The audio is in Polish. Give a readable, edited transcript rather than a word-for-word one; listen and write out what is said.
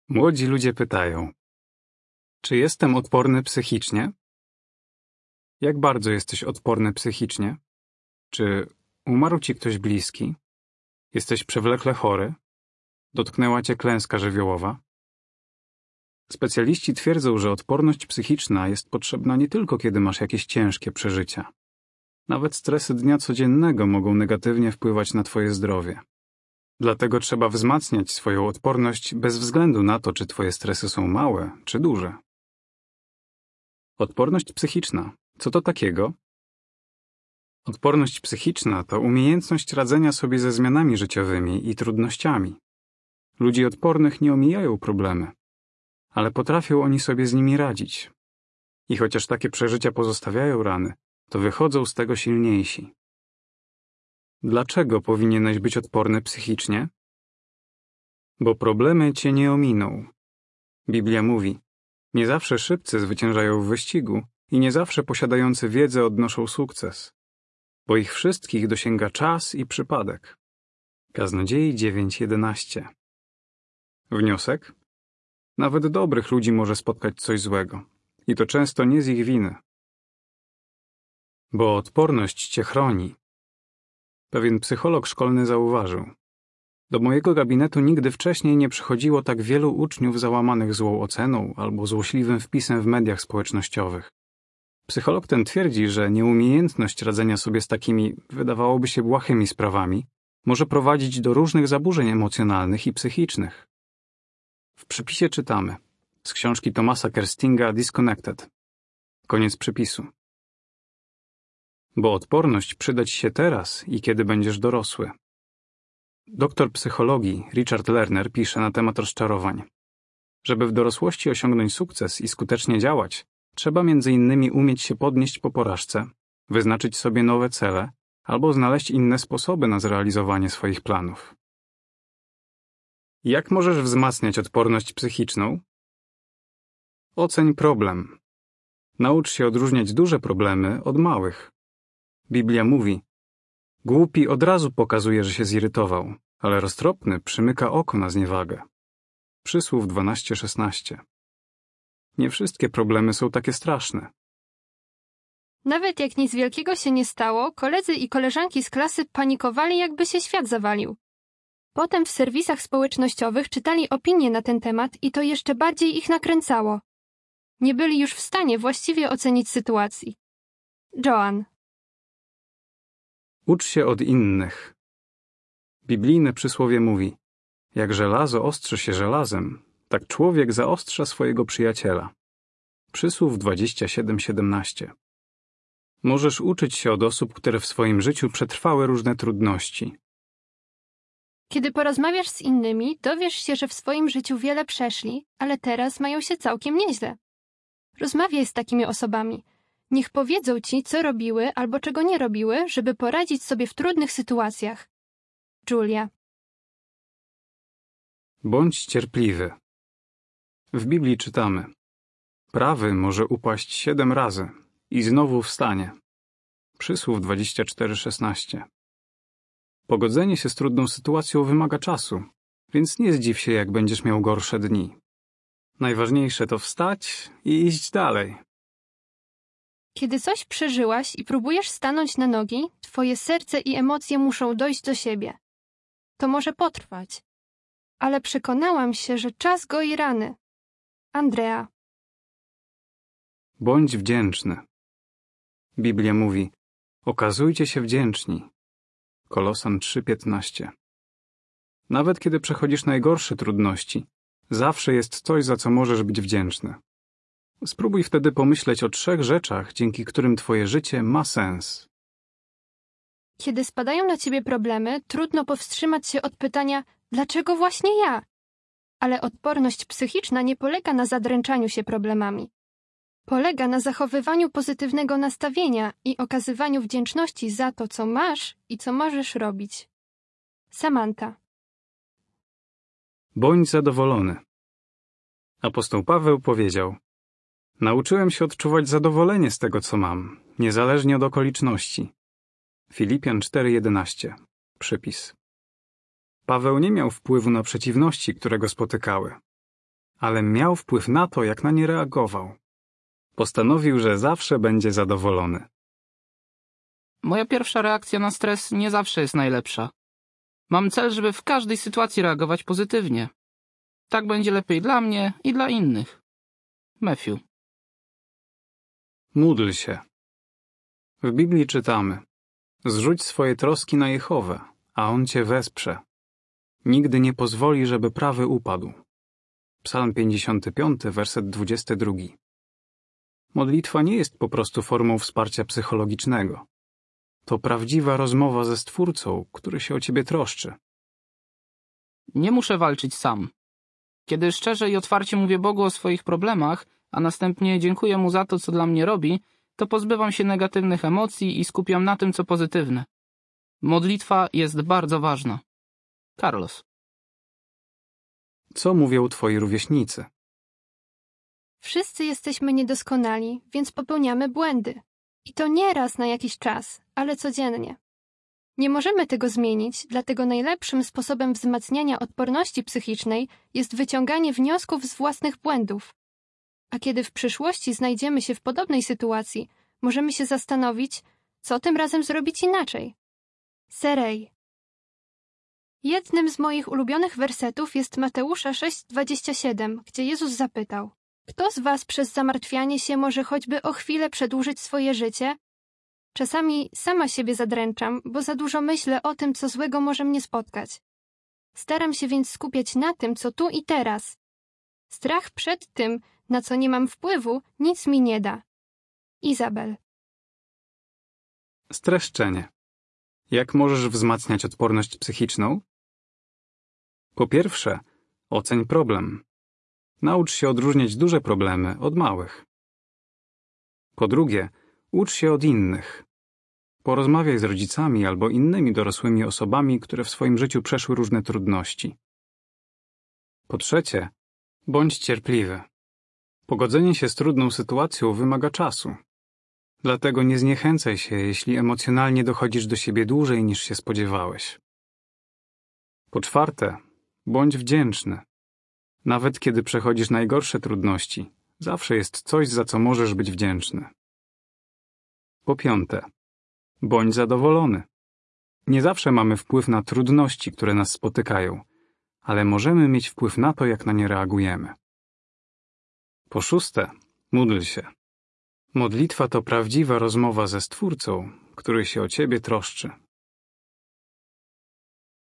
Młodzi ludzie pytają, czy jestem odporny psychicznie? Jak bardzo jesteś odporny psychicznie? Czy umarł ci ktoś bliski? Jesteś przewlekle chory? Dotknęła cię klęska żywiołowa? Specjaliści twierdzą, że odporność psychiczna jest potrzebna nie tylko kiedy masz jakieś ciężkie przeżycia. Nawet stresy dnia codziennego mogą negatywnie wpływać na twoje zdrowie. Dlatego trzeba wzmacniać swoją odporność bez względu na to, czy twoje stresy są małe, czy duże. Odporność psychiczna. Co to takiego? Odporność psychiczna to umiejętność radzenia sobie ze zmianami życiowymi i trudnościami. Ludzi odpornych nie omijają problemy, ale potrafią oni sobie z nimi radzić. I chociaż takie przeżycia pozostawiają rany, to wychodzą z tego silniejsi. Dlaczego powinieneś być odporny psychicznie? Bo problemy cię nie ominą. Biblia mówi, nie zawsze szybcy zwyciężają w wyścigu i nie zawsze posiadający wiedzę odnoszą sukces, bo ich wszystkich dosięga czas i przypadek. Kaznodziei 9:11. Wniosek? Nawet dobrych ludzi może spotkać coś złego. I to często nie z ich winy. Bo odporność cię chroni. Pewien psycholog szkolny zauważył. Do mojego gabinetu nigdy wcześniej nie przychodziło tak wielu uczniów załamanych złą oceną albo złośliwym wpisem w mediach społecznościowych. Psycholog ten twierdzi, że nieumiejętność radzenia sobie z takimi, wydawałoby się, błahymi sprawami może prowadzić do różnych zaburzeń emocjonalnych i psychicznych. W przypisie czytamy z książki Thomasa Kerstinga Disconnected. Koniec przypisu. Bo odporność przyda ci się teraz i kiedy będziesz dorosły. Doktor psychologii Richard Lerner pisze na temat rozczarowań. Żeby w dorosłości osiągnąć sukces i skutecznie działać, trzeba m.in. umieć się podnieść po porażce, wyznaczyć sobie nowe cele albo znaleźć inne sposoby na zrealizowanie swoich planów. Jak możesz wzmacniać odporność psychiczną? Oceń problem. Naucz się odróżniać duże problemy od małych. Biblia mówi, głupi od razu pokazuje, że się zirytował, ale roztropny przymyka oko na zniewagę. Przysłów 12:16. Nie wszystkie problemy są takie straszne. Nawet jak nic wielkiego się nie stało, koledzy i koleżanki z klasy panikowali, jakby się świat zawalił. Potem w serwisach społecznościowych czytali opinie na ten temat i to jeszcze bardziej ich nakręcało. Nie byli już w stanie właściwie ocenić sytuacji. Joan. Ucz się od innych. Biblijne przysłowie mówi, jak żelazo ostrzy się żelazem, tak człowiek zaostrza swojego przyjaciela. Przysłów 27:17. Możesz uczyć się od osób, które w swoim życiu przetrwały różne trudności. Kiedy porozmawiasz z innymi, dowiesz się, że w swoim życiu wiele przeszli, ale teraz mają się całkiem nieźle. Rozmawiaj z takimi osobami. Niech powiedzą ci, co robiły albo czego nie robiły, żeby poradzić sobie w trudnych sytuacjach. Julia. Bądź cierpliwy. W Biblii czytamy, prawy może upaść 7 razy i znowu wstanie. Przysłów 24:16. Pogodzenie się z trudną sytuacją wymaga czasu, więc nie zdziw się, jak będziesz miał gorsze dni. Najważniejsze to wstać i iść dalej. Kiedy coś przeżyłaś i próbujesz stanąć na nogi, twoje serce i emocje muszą dojść do siebie. To może potrwać. Ale przekonałam się, że czas goi rany. Andrea. Bądź wdzięczny. Biblia mówi, okazujcie się wdzięczni. Kolosan 3:15. Nawet kiedy przechodzisz najgorsze trudności, zawsze jest coś, za co możesz być wdzięczny. Spróbuj wtedy pomyśleć o 3 rzeczach, dzięki którym twoje życie ma sens. Kiedy spadają na ciebie problemy, trudno powstrzymać się od pytania, dlaczego właśnie ja? Ale odporność psychiczna nie polega na zadręczaniu się problemami. Polega na zachowywaniu pozytywnego nastawienia i okazywaniu wdzięczności za to, co masz i co możesz robić. Samantha. Bądź zadowolony. Apostoł Paweł powiedział, nauczyłem się odczuwać zadowolenie z tego, co mam, niezależnie od okoliczności. Filipian 4:11. Przypis. Paweł nie miał wpływu na przeciwności, które go spotykały. ale miał wpływ na to, jak na nie reagował. Postanowił, że zawsze będzie zadowolony. Moja pierwsza reakcja na stres nie zawsze jest najlepsza. Mam cel, żeby w każdej sytuacji reagować pozytywnie. Tak będzie lepiej dla mnie i dla innych. Matthew. Módl się. W Biblii czytamy: zrzuć swoje troski na Jehowę, a On cię wesprze. Nigdy nie pozwoli, żeby prawy upadł. Psalm 55, werset 22. Modlitwa nie jest po prostu formą wsparcia psychologicznego. To prawdziwa rozmowa ze Stwórcą, który się o ciebie troszczy. Nie muszę walczyć sam. Kiedy szczerze i otwarcie mówię Bogu o swoich problemach, a następnie dziękuję Mu za to, co dla mnie robi, to pozbywam się negatywnych emocji i skupiam na tym, co pozytywne. Modlitwa jest bardzo ważna. Carlos. Co mówią twoi rówieśnicy? Wszyscy jesteśmy niedoskonali, więc popełniamy błędy. I to nie raz na jakiś czas, ale codziennie. Nie możemy tego zmienić, dlatego najlepszym sposobem wzmacniania odporności psychicznej jest wyciąganie wniosków z własnych błędów. A kiedy w przyszłości znajdziemy się w podobnej sytuacji, możemy się zastanowić, co tym razem zrobić inaczej. Serej. Jednym z moich ulubionych wersetów jest Mateusza 6,27, gdzie Jezus zapytał: kto z was przez zamartwianie się może choćby o chwilę przedłużyć swoje życie? Czasami sama siebie zadręczam, bo za dużo myślę o tym, co złego może mnie spotkać. Staram się więc skupiać na tym, co tu i teraz. Strach przed tym, na co nie mam wpływu, nic mi nie da. Izabel. Streszczenie. Jak możesz wzmacniać odporność psychiczną? Po pierwsze, oceń problem. Naucz się odróżniać duże problemy od małych. Po drugie, ucz się od innych. Porozmawiaj z rodzicami albo innymi dorosłymi osobami, które w swoim życiu przeszły różne trudności. Po trzecie, bądź cierpliwy. Pogodzenie się z trudną sytuacją wymaga czasu. Dlatego nie zniechęcaj się, jeśli emocjonalnie dochodzisz do siebie dłużej niż się spodziewałeś. Po czwarte, bądź wdzięczny. Nawet kiedy przechodzisz najgorsze trudności, zawsze jest coś, za co możesz być wdzięczny. Po piąte, bądź zadowolony. Nie zawsze mamy wpływ na trudności, które nas spotykają, ale możemy mieć wpływ na to, jak na nie reagujemy. Po szóste, módl się. Modlitwa to prawdziwa rozmowa ze Stwórcą, który się o ciebie troszczy.